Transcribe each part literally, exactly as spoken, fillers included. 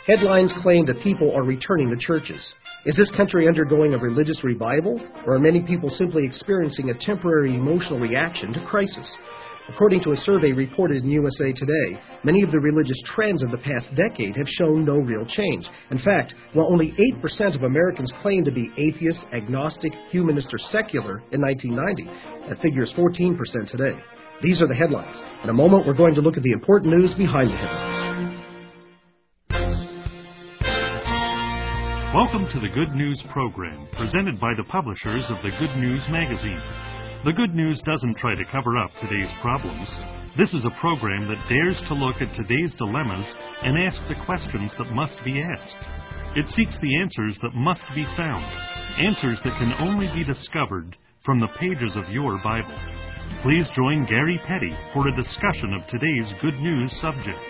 Headlines claim that people are returning to churches. Is this country undergoing a religious revival, or are many people simply experiencing a temporary emotional reaction to crisis? According to a survey reported in U S A Today, many of the religious trends of the past decade have shown no real change. In fact, while only eight percent of Americans claimed to be atheist, agnostic, humanist, or secular in nineteen ninety, that figure is fourteen percent today. These are the headlines. In a moment, we're going to look at the important news behind the headlines. Welcome to the Good News Program, presented by the publishers of the Good News Magazine. The Good News doesn't try to cover up today's problems. This is a program that dares to look at today's dilemmas and ask the questions that must be asked. It seeks the answers that must be found, answers that can only be discovered from the pages of your Bible. Please join Gary Petty for a discussion of today's Good News subject.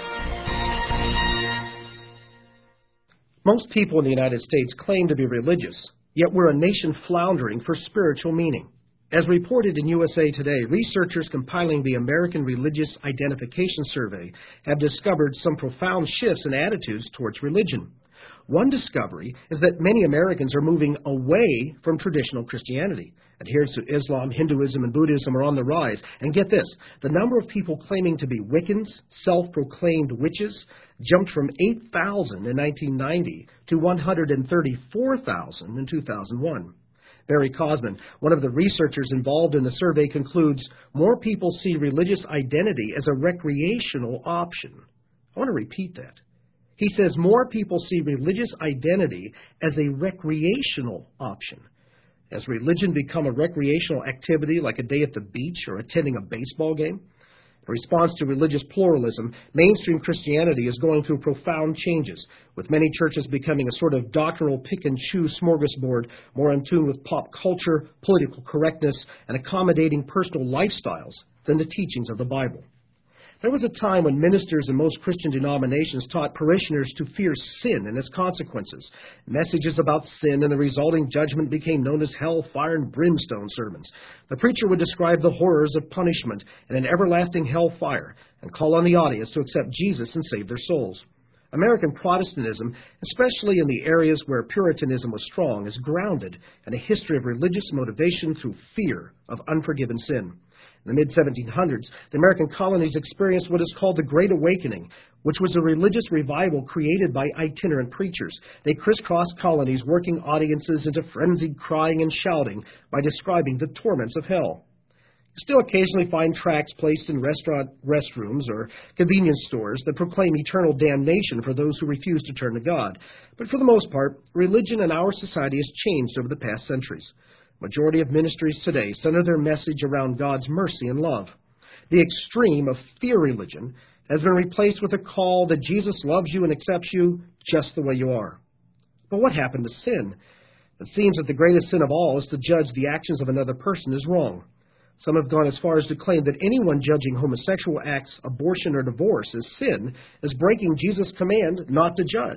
Most people in the United States claim to be religious, yet we're a nation floundering for spiritual meaning. As reported in U S A Today, researchers compiling the American Religious Identification Survey have discovered some profound shifts in attitudes towards religion. One discovery is that many Americans are moving away from traditional Christianity. Adherents to Islam, Hinduism, and Buddhism are on the rise. And get this, the number of people claiming to be Wiccans, self-proclaimed witches, jumped from eight thousand in nineteen ninety to one hundred thirty-four thousand in two thousand one. Barry Cosman, one of the researchers involved in the survey, concludes more people see religious identity as a recreational option. I want to repeat that. He says more people see religious identity as a recreational option. Has religion become a recreational activity like a day at the beach or attending a baseball game? In response to religious pluralism, mainstream Christianity is going through profound changes, with many churches becoming a sort of doctrinal pick-and-choose smorgasbord, more in tune with pop culture, political correctness, and accommodating personal lifestyles than the teachings of the Bible. There was a time when ministers in most Christian denominations taught parishioners to fear sin and its consequences. Messages about sin and the resulting judgment became known as hell, fire, and brimstone sermons. The preacher would describe the horrors of punishment and an everlasting hell fire and call on the audience to accept Jesus and save their souls. American Protestantism, especially in the areas where Puritanism was strong, is grounded in a history of religious motivation through fear of unforgiven sin. In the mid seventeen hundreds, the American colonies experienced what is called the Great Awakening, which was a religious revival created by itinerant preachers. They crisscrossed colonies, working audiences into frenzied crying and shouting by describing the torments of hell. You still occasionally find tracts placed in restaurant restrooms or convenience stores that proclaim eternal damnation for those who refuse to turn to God. But for the most part, religion in our society has changed over the past centuries. Majority of ministries today center their message around God's mercy and love. The extreme of fear religion has been replaced with a call that Jesus loves you and accepts you just the way you are. But what happened to sin? It seems that the greatest sin of all is to judge the actions of another person as wrong. Some have gone as far as to claim that anyone judging homosexual acts, abortion, or divorce as sin is breaking Jesus' command not to judge.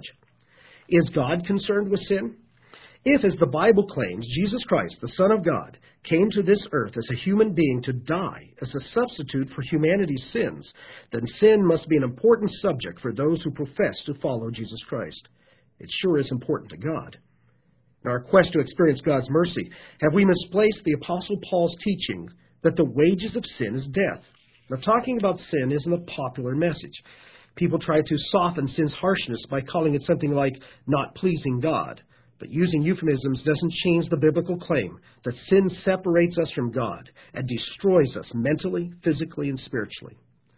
Is God concerned with sin? If, as the Bible claims, Jesus Christ, the Son of God, came to this earth as a human being to die as a substitute for humanity's sins, then sin must be an important subject for those who profess to follow Jesus Christ. It sure is important to God. In our quest to experience God's mercy, have we misplaced the Apostle Paul's teaching that the wages of sin is death? Now, talking about sin isn't a popular message. People try to soften sin's harshness by calling it something like not pleasing God. But using euphemisms doesn't change the biblical claim that sin separates us from God and destroys us mentally, physically, and spiritually.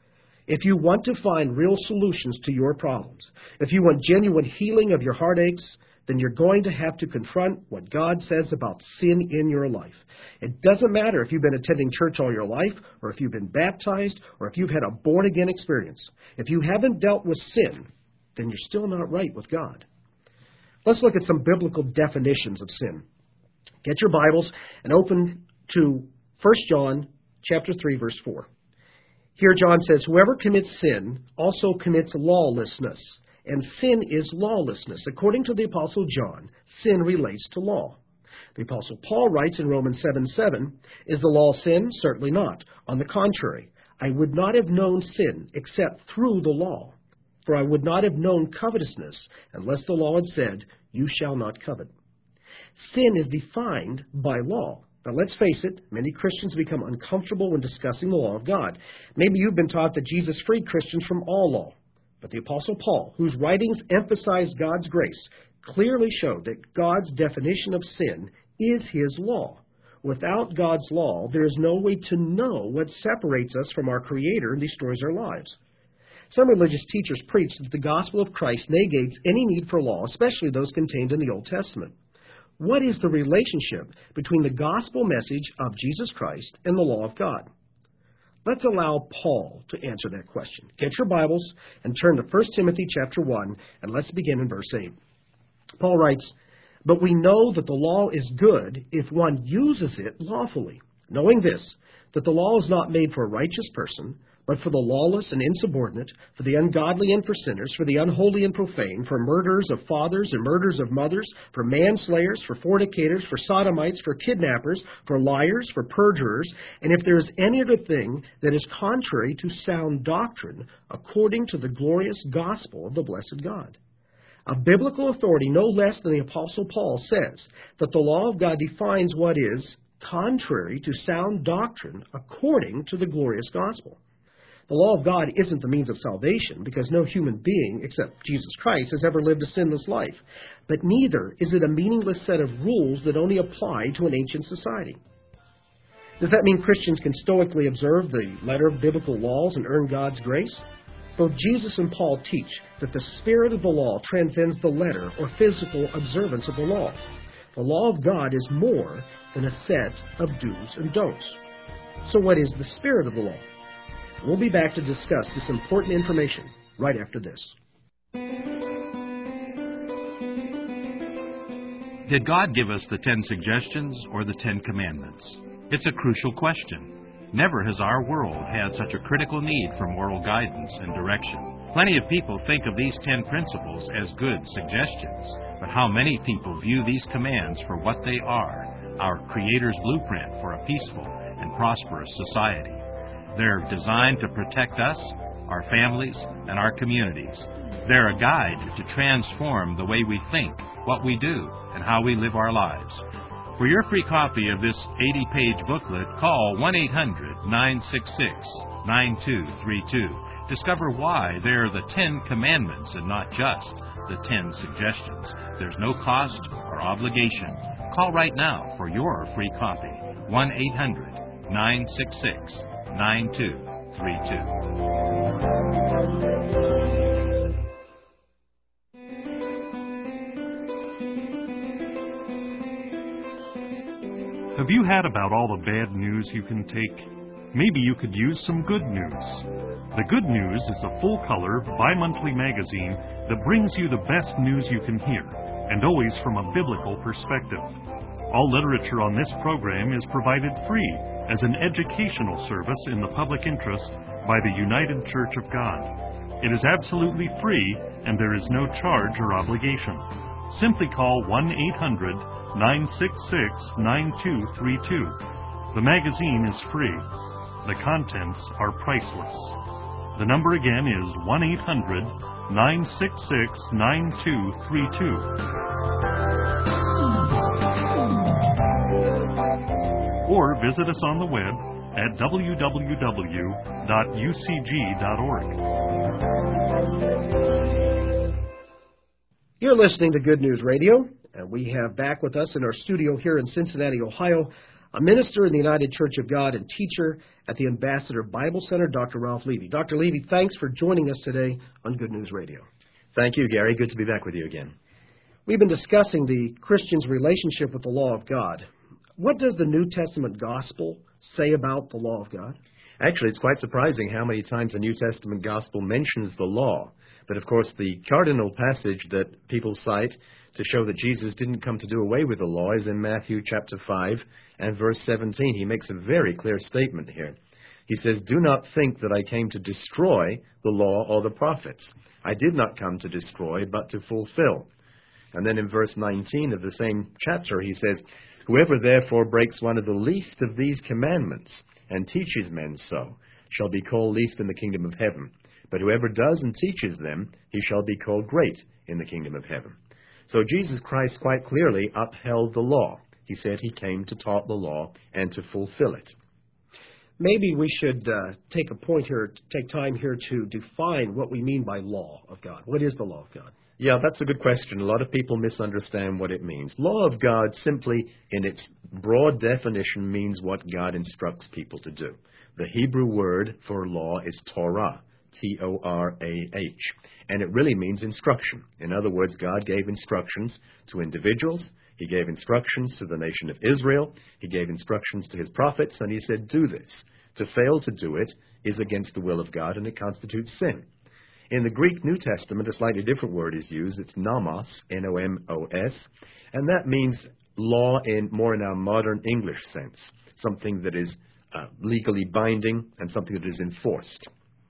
If you want to find real solutions to your problems, if you want genuine healing of your heartaches, then you're going to have to confront what God says about sin in your life. It doesn't matter if you've been attending church all your life, or if you've been baptized, or if you've had a born-again experience. If you haven't dealt with sin, then you're still not right with God. Let's look at some biblical definitions of sin. Get your Bibles and open to First John chapter three, verse four. Here John says, whoever commits sin also commits lawlessness, and sin is lawlessness. According to the Apostle John, sin relates to law. The Apostle Paul writes in Romans seven seven, is the law sin? Certainly not. On the contrary, I would not have known sin except through the law. for I would not have known covetousness unless the law had said, you shall not covet. Sin is defined by law. Now, let's face it, many Christians become uncomfortable when discussing the law of God. Maybe you've been taught that Jesus freed Christians from all law. But the Apostle Paul, whose writings emphasize God's grace, clearly showed that God's definition of sin is his law. Without God's law, there is no way to know what separates us from our Creator and destroys our lives. Some religious teachers preach that the gospel of Christ negates any need for law, especially those contained in the Old Testament. What is the relationship between the gospel message of Jesus Christ and the law of God? Let's allow Paul to answer that question. Get your Bibles and turn to First Timothy chapter one, and let's begin in verse eight. Paul writes, but we know that the law is good if one uses it lawfully, knowing this, that the law is not made for a righteous person, but for the lawless and insubordinate, for the ungodly and for sinners, for the unholy and profane, for murderers of fathers and murderers of mothers, for manslayers, for fornicators, for sodomites, for kidnappers, for liars, for perjurers, and if there is any other thing that is contrary to sound doctrine, according to the glorious gospel of the blessed God. A biblical authority, no less than the Apostle Paul, says that the law of God defines what is contrary to sound doctrine according to the glorious gospel. The law of God isn't the means of salvation because no human being except Jesus Christ has ever lived a sinless life. But neither is it a meaningless set of rules that only apply to an ancient society. Does that mean Christians can stoically observe the letter of biblical laws and earn God's grace? Both Jesus and Paul teach that the spirit of the law transcends the letter or physical observance of the law. The law of God is more than a set of do's and don'ts. So what is the spirit of the law? We'll be back to discuss this important information right after this. Did God give us the Ten Suggestions or the Ten Commandments? It's a crucial question. Never has our world had such a critical need for moral guidance and direction. Plenty of people think of these ten principles as good suggestions, but how many people view these commands for what they are, our Creator's blueprint for a peaceful and prosperous society? They're designed to protect us, our families, and our communities. They're a guide to transform the way we think, what we do, and how we live our lives. For your free copy of this eighty-page booklet, call one eight hundred nine six six nine two three two. Discover why they're the Ten Commandments and not just the Ten Suggestions. There's no cost or obligation. Call right now for your free copy. one eight hundred nine six six nine two three two. Have you had about all the bad news you can take? Maybe you could use some good news. The Good News is a full-color, bi-monthly magazine that brings you the best news you can hear, and always from a biblical perspective. All literature on this program is provided free as an educational service in the public interest by the United Church of God. It is absolutely free, and there is no charge or obligation. Simply call one eight hundred nine six six nine two three two. The magazine is free. The contents are priceless. The number again is one eight hundred nine six six nine two three two. Or visit us on the web at w w w dot u c g dot org. You're listening to Good News Radio, and we have back with us in our studio here in Cincinnati, Ohio, a minister in the United Church of God and teacher at the Ambassador Bible Center, Doctor Ralph Levy. Doctor Levy, thanks for joining us today on Good News Radio. Thank you, Gary. Good to be back with you again. We've been discussing the Christian's relationship with the law of God. What does the New Testament gospel say about the law of God? Actually, it's quite surprising how many times the New Testament gospel mentions the law. But, of course, the cardinal passage that people cite to show that Jesus didn't come to do away with the law is in Matthew chapter five and verse seventeen. He makes a very clear statement here. He says, "Do not think that I came to destroy the law or the prophets. I did not come to destroy, but to fulfill." And then in verse nineteen of the same chapter, he says, "Whoever therefore breaks one of the least of these commandments and teaches men so shall be called least in the kingdom of heaven. But whoever does and teaches them, he shall be called great in the kingdom of heaven. So Jesus Christ quite clearly upheld the law. He said he came to taught the law and to fulfill it. Maybe we should uh, take a point here, take time here to define what we mean by law of God. What is the law of God? Yeah, that's a good question. A lot of people misunderstand what it means. Law of God simply, in its broad definition, means what God instructs people to do. The Hebrew word for law is Torah, T O R A H, and it really means instruction. In other words, God gave instructions to individuals. He gave instructions to the nation of Israel. He gave instructions to his prophets, and he said, do this. To fail to do it is against the will of God, and it constitutes sin. In the Greek New Testament, a slightly different word is used. It's nomos, N O M O S, and that means law in more in our modern English sense, something that is uh, legally binding and something that is enforced.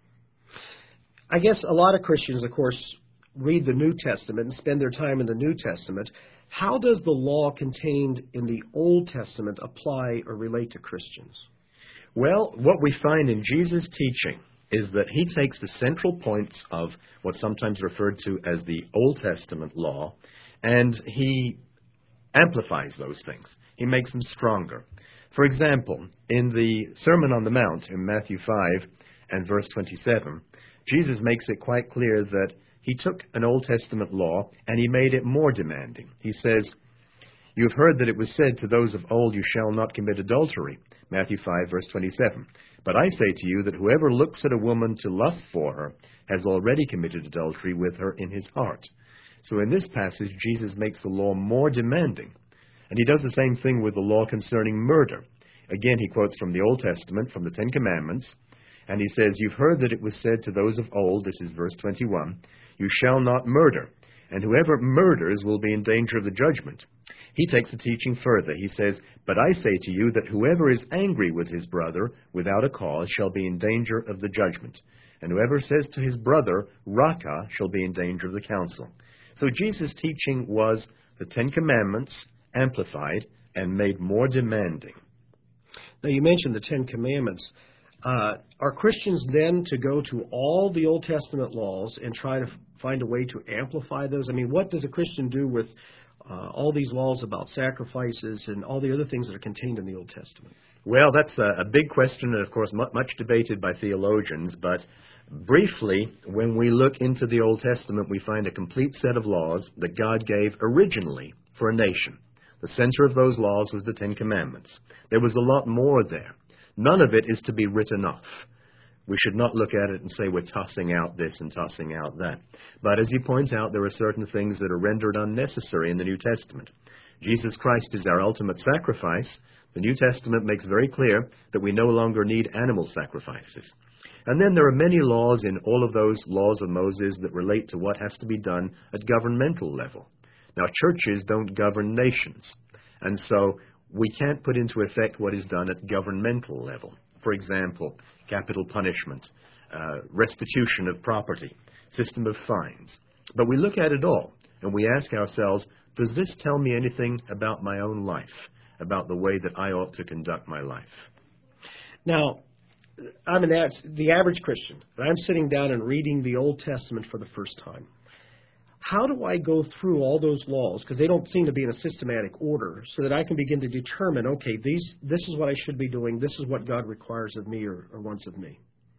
I guess a lot of Christians, of course, read the New Testament and spend their time in the New Testament. How does the law contained in the Old Testament apply or relate to Christians? Well, what we find in Jesus' teaching is that he takes the central points of what's sometimes referred to as the Old Testament law, and he amplifies those things. He makes them stronger. For example, in the Sermon on the Mount in Matthew five and verse twenty-seven, Jesus makes it quite clear that he took an Old Testament law and he made it more demanding. He says, "You have heard that it was said to those of old, you shall not commit adultery." Matthew five, verse twenty-seven. "But I say to you that whoever looks at a woman to lust for her has already committed adultery with her in his heart." So in this passage, Jesus makes the law more demanding. And he does the same thing with the law concerning murder. Again, he quotes from the Old Testament, from the Ten Commandments, and he says, "You've heard that it was said to those of old," this is verse twenty-one, "you shall not murder, and whoever murders will be in danger of the judgment." He takes the teaching further. He says, "But I say to you that whoever is angry with his brother without a cause shall be in danger of the judgment. And whoever says to his brother, Raca, shall be in danger of the council." So Jesus' teaching was the Ten Commandments amplified and made more demanding. Now, you mentioned the Ten Commandments. Uh, are Christians then to go to all the Old Testament laws and try to f- find a way to amplify those? I mean, what does a Christian do with uh, all these laws about sacrifices and all the other things that are contained in the Old Testament? Well, that's a, a big question, and of course much, much debated by theologians, but briefly, when we look into the Old Testament, we find a complete set of laws that God gave originally for a nation. The center of those laws was the Ten Commandments. There was a lot more there. None of it is to be written off. We should not look at it and say we're tossing out this and tossing out that. But as you point out, there are certain things that are rendered unnecessary in the New Testament. Jesus Christ is our ultimate sacrifice. The New Testament makes very clear that we no longer need animal sacrifices. And then there are many laws in all of those laws of Moses that relate to what has to be done at governmental level. Now, churches don't govern nations, and so we can't put into effect what is done at governmental level. For example, capital punishment, uh, restitution of property, system of fines. But we look at it all, and we ask ourselves, does this tell me anything about my own life, about the way that I ought to conduct my life? Now, I'm an the average Christian, and I'm sitting down and reading the Old Testament for the first time. How do I go through all those laws, because they don't seem to be in a systematic order, so that I can begin to determine, okay, these this is what I should be doing, this is what God requires of me or, or wants of me?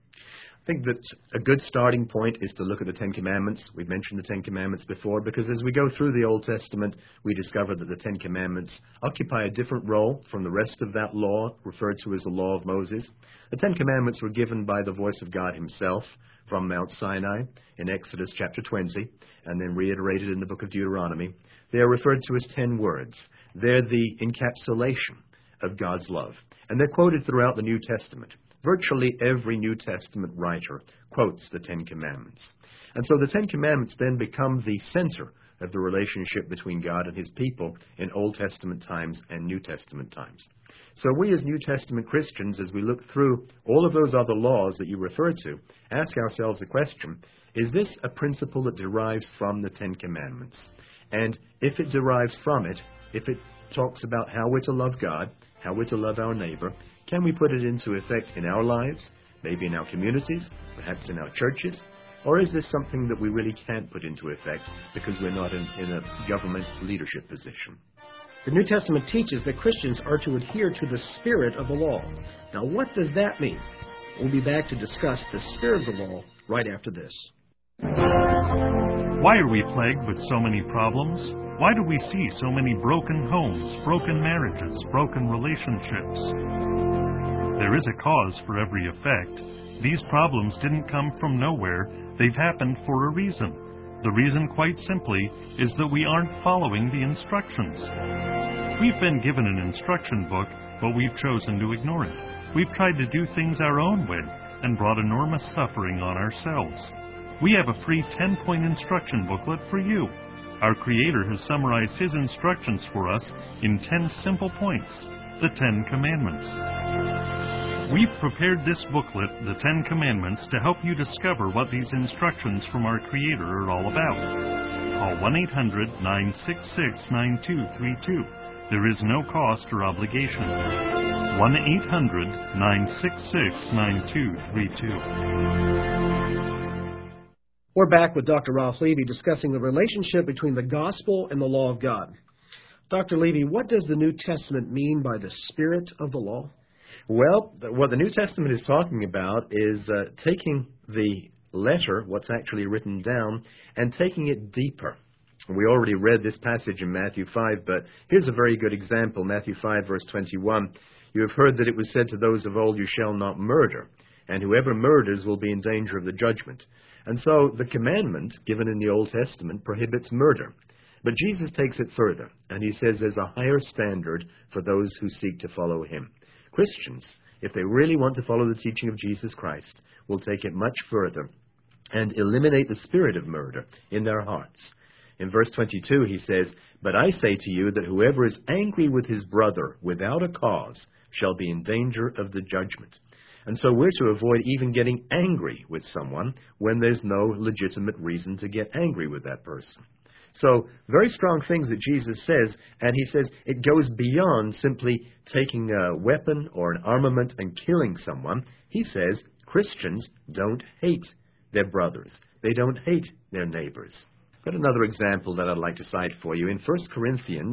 I think that a good starting point is to look at the Ten Commandments. We've mentioned the Ten Commandments before, because as we go through the Old Testament, we discover that the Ten Commandments occupy a different role from the rest of that law, referred to as the Law of Moses. The Ten Commandments were given by the voice of God himself from Mount Sinai in Exodus chapter twenty, and then reiterated in the book of Deuteronomy. They are referred to as ten words. They're the encapsulation of God's love, and they're quoted throughout the New Testament. Virtually every New Testament writer quotes the Ten Commandments. And so the Ten Commandments then become the center of the relationship between God and his people in Old Testament times and New Testament times. So we as New Testament Christians, as we look through all of those other laws that you refer to, ask ourselves the question, is this a principle that derives from the Ten Commandments? And if it derives from it, if it talks about how we're to love God, how we're to love our neighbor, can we put it into effect in our lives? maybe in our communities, perhaps in our churches? Or is this something that we really can't put into effect because we're not in, in a government leadership position? The New Testament teaches that Christians are to adhere to the spirit of the law. Now, what does that mean? We'll be back to discuss the spirit of the law right after this. Why are we plagued with so many problems? Why do we see so many broken homes, broken marriages, broken relationships? There is a cause for every effect. These problems didn't come from nowhere. They've happened for a reason. The reason, quite simply, is that we aren't following the instructions. We've been given an instruction book, but we've chosen to ignore it. We've tried to do things our own way and brought enormous suffering on ourselves. We have a free ten-point instruction booklet for you. Our Creator has summarized His instructions for us in ten simple points, the Ten Commandments. We've prepared this booklet, the Ten Commandments, to help you discover what these instructions from our Creator are all about. Call one eight hundred, nine six six, nine two three two. There is no cost or obligation. one eight hundred, nine six six, nine two three two. We're back with Doctor Ralph Levy discussing the relationship between the gospel and the law of God. Doctor Levy, what does the New Testament mean by the spirit of the law? Well, what the New Testament is talking about is uh, taking the letter, what's actually written down, and taking it deeper. We already read this passage in Matthew five, but here's a very good example. Matthew five, verse twenty-one. You have heard that it was said to those of old, you shall not murder, and whoever murders will be in danger of the judgment. And so the commandment given in the Old Testament prohibits murder. But Jesus takes it further, and he says there's a higher standard for those who seek to follow him. Christians, if they really want to follow the teaching of Jesus Christ, will take it much further and eliminate the spirit of murder in their hearts. In verse twenty-two, he says, "But I say to you that whoever is angry with his brother without a cause shall be in danger of the judgment." And so we're to avoid even getting angry with someone when there's no legitimate reason to get angry with that person. So, very strong things that Jesus says, and he says it goes beyond simply taking a weapon or an armament and killing someone. He says Christians don't hate their brothers. They don't hate their neighbors. I've got another example that I'd like to cite for you. In First Corinthians,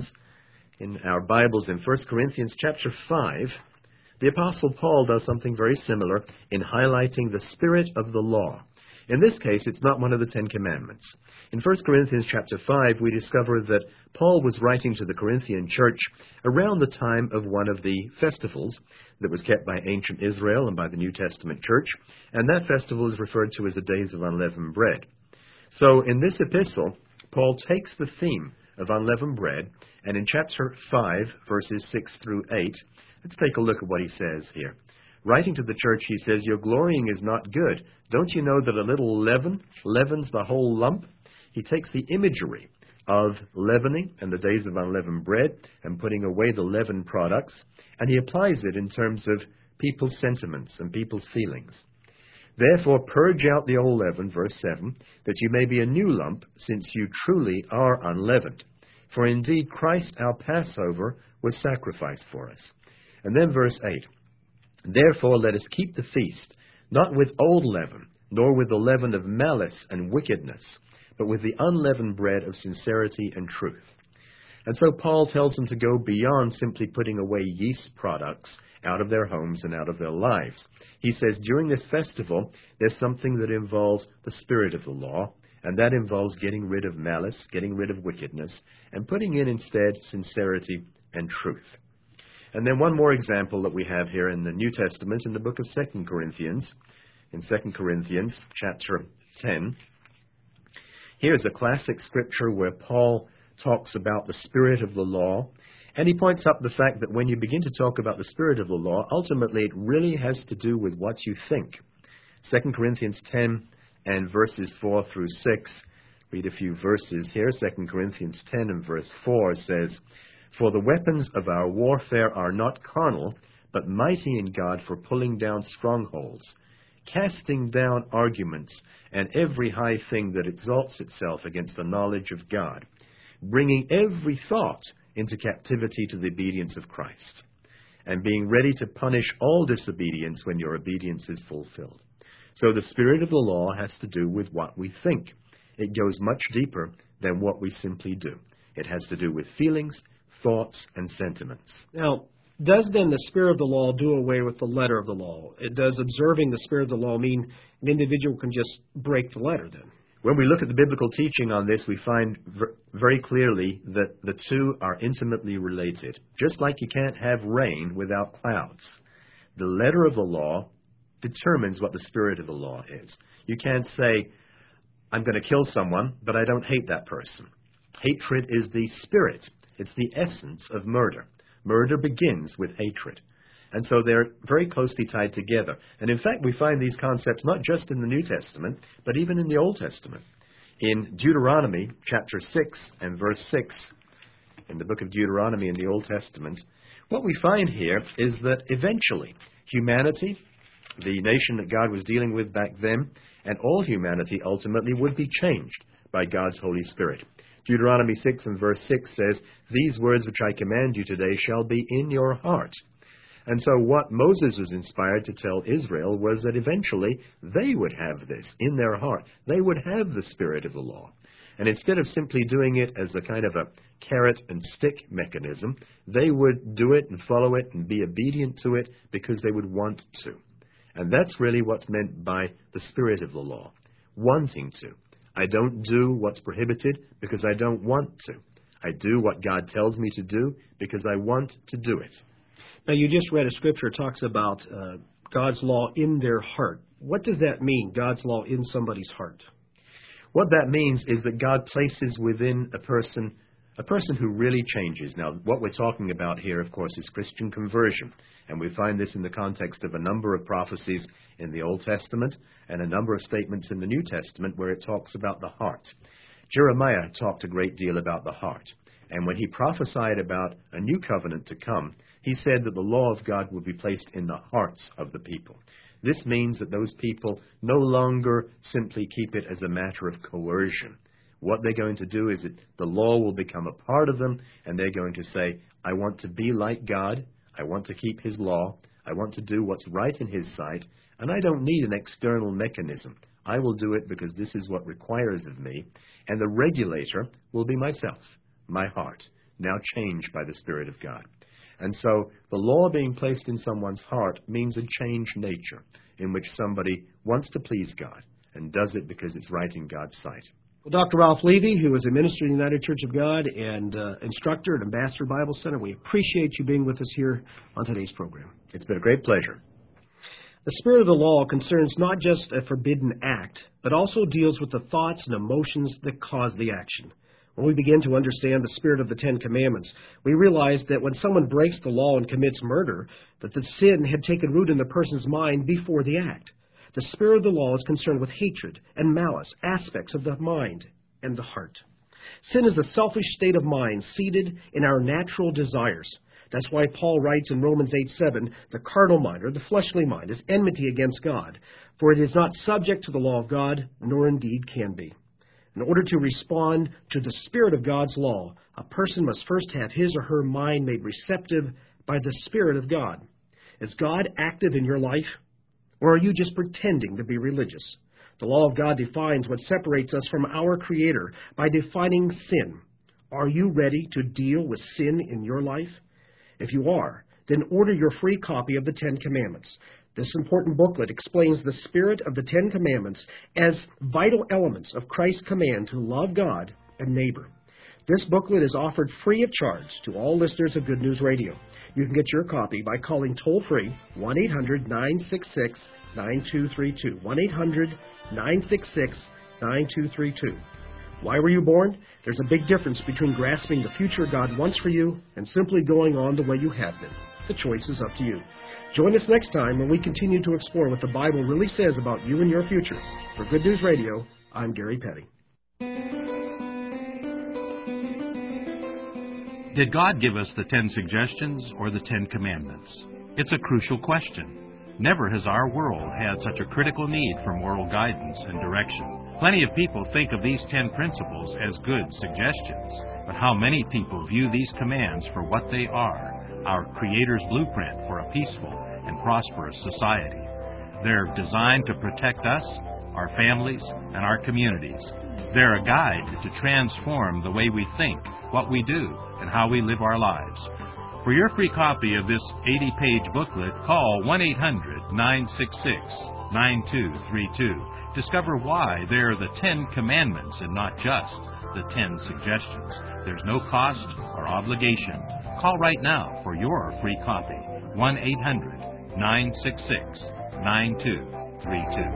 in our Bibles, in First Corinthians chapter five, the Apostle Paul does something very similar in highlighting the spirit of the law. In this case, it's not one of the Ten Commandments. In First Corinthians chapter five, we discover that Paul was writing to the Corinthian church around the time of one of the festivals that was kept by ancient Israel and by the New Testament church, and that festival is referred to as the Days of Unleavened Bread. So in this epistle, Paul takes the theme of unleavened bread, and in chapter five, verses six through eight, let's take a look at what he says here. Writing to the church, he says, "Your glorying is not good. Don't you know that a little leaven leavens the whole lump?" He takes the imagery of leavening and the days of unleavened bread and putting away the leavened products, and he applies it in terms of people's sentiments and people's feelings. "Therefore purge out the old leaven," verse seven, "that you may be a new lump, since you truly are unleavened. For indeed Christ our Passover was sacrificed for us." And then verse eight, "Therefore let us keep the feast, not with old leaven, nor with the leaven of malice and wickedness, but with the unleavened bread of sincerity and truth." And so Paul tells them to go beyond simply putting away yeast products out of their homes and out of their lives. He says during this festival, there's something that involves the spirit of the law, and that involves getting rid of malice, getting rid of wickedness, and putting in instead sincerity and truth. And then one more example that we have here in the New Testament in the book of Second Corinthians. In Second Corinthians chapter ten, here's a classic scripture where Paul talks about the spirit of the law, and he points up the fact that when you begin to talk about the spirit of the law, ultimately it really has to do with what you think. Second Corinthians ten and verses four through six, read a few verses here. Second Corinthians ten and verse four says, "For the weapons of our warfare are not carnal, but mighty in God for pulling down strongholds, casting down arguments and every high thing that exalts itself against the knowledge of God, bringing every thought into captivity to the obedience of Christ." and being ready to punish all disobedience when your obedience is fulfilled. So the spirit of the law has to do with what we think. It goes much deeper than what we simply do. It has to do with feelings, thoughts, and sentiments. Now, does then the spirit of the law do away with the letter of the law? It does observing the spirit of the law mean an individual can just break the letter then? When we look at the biblical teaching on this, we find ver- very clearly that the two are intimately related. Just like you can't have rain without clouds. The letter of the law determines what the spirit of the law is. You can't say, I'm going to kill someone, but I don't hate that person. Hatred is the spirit. It's the essence of murder. Murder begins with hatred. And so they're very closely tied together. And in fact, we find these concepts not just in the New Testament, but even in the Old Testament. In Deuteronomy chapter six and verse six, in the book of Deuteronomy in the Old Testament, what we find here is that eventually humanity, the nation that God was dealing with back then, and all humanity ultimately would be changed by God's Holy Spirit. Deuteronomy six and verse six says, "These words which I command you today shall be in your heart." And so what Moses was inspired to tell Israel was that eventually they would have this in their heart. They would have the spirit of the law. And instead of simply doing it as a kind of a carrot and stick mechanism, they would do it and follow it and be obedient to it because they would want to. And that's really what's meant by the spirit of the law, wanting to. I don't do what's prohibited because I don't want to. I do what God tells me to do because I want to do it. Now, you just read a scripture that talks about uh, God's law in their heart. What does that mean, God's law in somebody's heart? What that means is that God places within a person a person who really changes. Now, what we're talking about here, of course, is Christian conversion. And we find this in the context of a number of prophecies in the Old Testament and a number of statements in the New Testament where it talks about the heart. Jeremiah talked a great deal about the heart. And when he prophesied about a new covenant to come, he said that the law of God would be placed in the hearts of the people. This means that those people no longer simply keep it as a matter of coercion. What they're going to do is that the law will become a part of them, and they're going to say, I want to be like God, I want to keep His law, I want to do what's right in His sight, and I don't need an external mechanism. I will do it because this is what requires of me, and the regulator will be myself, my heart, now changed by the Spirit of God. And so the law being placed in someone's heart means a changed nature in which somebody wants to please God and does it because it's right in God's sight. Well, Doctor Ralph Levy, who is a minister in the United Church of God and uh, instructor at Ambassador Bible Center, we appreciate you being with us here on today's program. It's been a great pleasure. The spirit of the law concerns not just a forbidden act, but also deals with the thoughts and emotions that cause the action. When we begin to understand the spirit of the Ten Commandments, we realize that when someone breaks the law and commits murder, that the sin had taken root in the person's mind before the act. The spirit of the law is concerned with hatred and malice, aspects of the mind and the heart. Sin is a selfish state of mind seated in our natural desires. That's why Paul writes in Romans eight seven, the carnal mind, or the fleshly mind, is enmity against God, for it is not subject to the law of God, nor indeed can be. In order to respond to the spirit of God's law, a person must first have his or her mind made receptive by the Spirit of God. Is God active in your life? Or are you just pretending to be religious? The law of God defines what separates us from our Creator by defining sin. Are you ready to deal with sin in your life? If you are, then order your free copy of the Ten Commandments. This important booklet explains the spirit of the Ten Commandments as vital elements of Christ's command to love God and neighbor. This booklet is offered free of charge to all listeners of Good News Radio. You can get your copy by calling toll-free one eight hundred nine six six nine two three two, one eight hundred nine six six nine two three two. Why were you born? There's a big difference between grasping the future God wants for you and simply going on the way you have been. The choice is up to you. Join us next time when we continue to explore what the Bible really says about you and your future. For Good News Radio, I'm Gary Petty. Did God give us the Ten Suggestions or the Ten Commandments? It's a crucial question. Never has our world had such a critical need for moral guidance and direction. Plenty of people think of these ten principles as good suggestions, but how many people view these commands for what they are? our Creator's blueprint for a peaceful and prosperous society. They're designed to protect us, our families, and our communities. They're a guide to transform the way we think, what we do, and how we live our lives. For your free copy of this eighty-page booklet, call one eight hundred, nine six six, nine two three two. Discover why they're the Ten Commandments and not just the Ten Suggestions. There's no cost or obligation. Call right now for your free copy. one eight hundred, nine six six, nine two three two.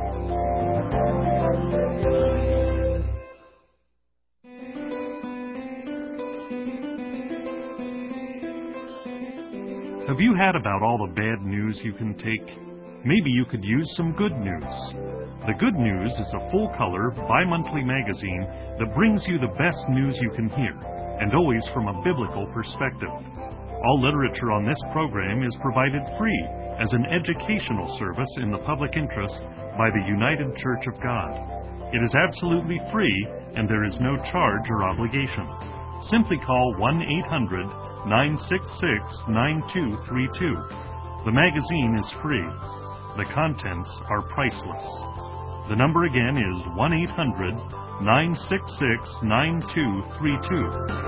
Have you had about all the bad news you can take? Maybe you could use some good news. The Good News is a full-color, bi-monthly magazine that brings you the best news you can hear, and always from a biblical perspective. All literature on this program is provided free as an educational service in the public interest by the United Church of God. It is absolutely free, and there is no charge or obligation. Simply call one eight hundred, nine six six, nine two three two. The magazine is free. The contents are priceless. The number again is one eight hundred, nine six six, nine two three two.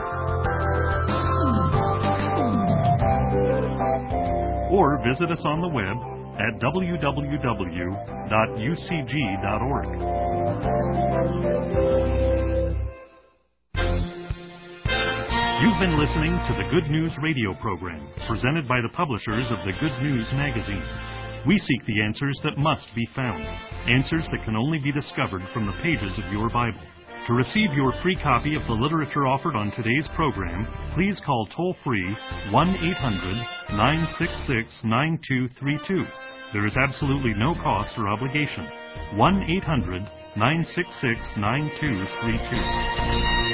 Or visit us on the web at w w w dot u c g dot org. You've been listening to the Good News radio program, presented by the publishers of the Good News magazine. We seek the answers that must be found, answers that can only be discovered from the pages of your Bible. To receive your free copy of the literature offered on today's program, please call toll-free one eight hundred, nine six six, nine two three two. There is absolutely no cost or obligation. one eight hundred, nine six six, nine two three two.